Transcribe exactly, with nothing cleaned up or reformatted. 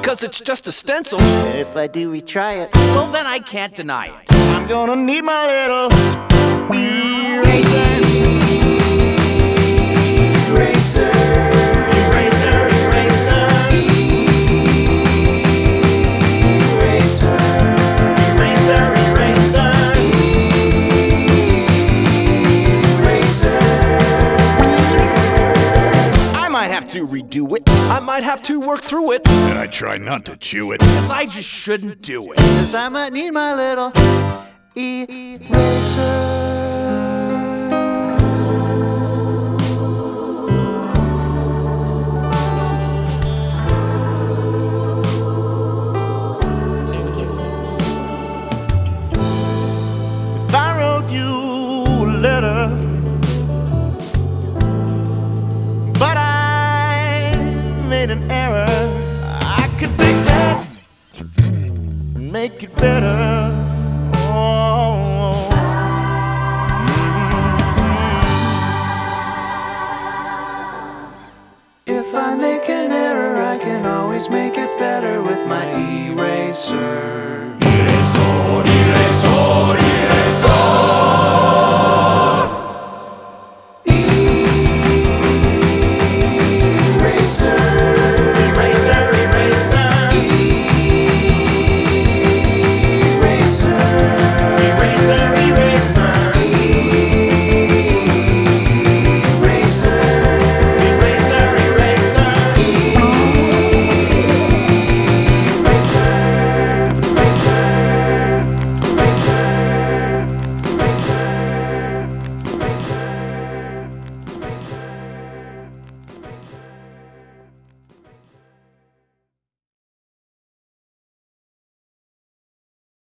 Cause it's just a stencil. If I do retry it, Well, then I can't deny it. I'm gonna need my little eraser. Eraser, eraser, eraser. Eraser, eraser, eraser. Eraser. I might have to redo it. I might have to work through it. And I try not to chew it. Cause I just shouldn't do it. cause I might need my little eraser. If I wrote you a letter, but I made an error, I could fix it and make it better. Oh. If I make an error, I can always make it better with my eraser. Erasor, erasor, erasor. Eraser.